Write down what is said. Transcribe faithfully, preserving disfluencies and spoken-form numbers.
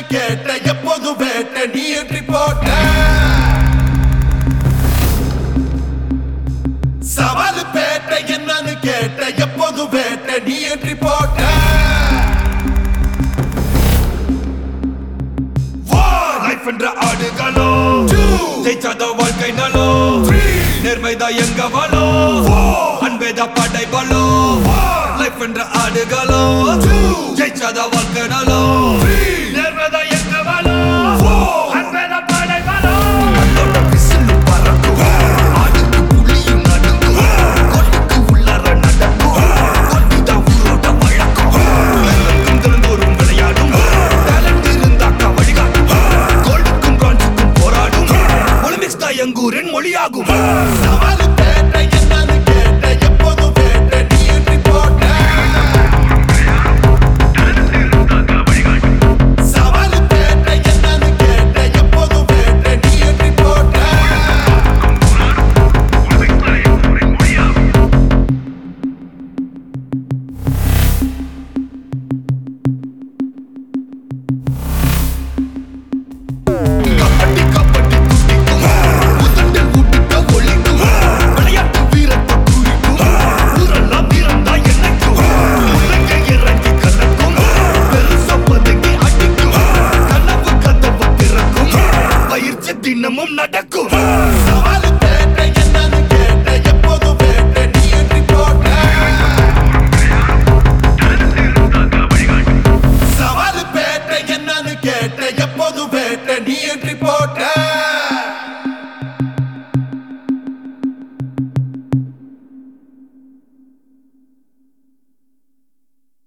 கேட்ட எப்போது வேட்ட நீ என்று போட்ட சவால் பேட்ட என்னன்னு கேட்ட எப்போது வேட்ட நீ என்று போட்ட லைஃப் என்ற ஆடுகளோ ஜெயிச்சாத வாழ்க்கை நலோ நேர்மைதா எங்க வலோ அன்பேதா படை பலோ லைஃப் என்ற ஆடுகளோ ஜெயிச்சாத வாழ்க்கை நலோ நேர்மைதா எங்க வலோ அன்பேதா படை பலோ அதோட விசில் பறக்கும் ஆடுக்கு புலியும் நடுங்கும் கொல்லுக்கு உள்ளார நடக்கும் கொல்லுதா ஊரோட வழக்கம் எல்லாருக்கும் திறந்தோறும் விளையாடும் டேலண்ட் இருந்தாக்கா வழிகாட்டும் கோல்டுக்கும் பிரான்ஸுக்கும் போராடும் ஒலிம்பிக்ஸ் தான் எங்கூரின் மொழியாகும் சவால்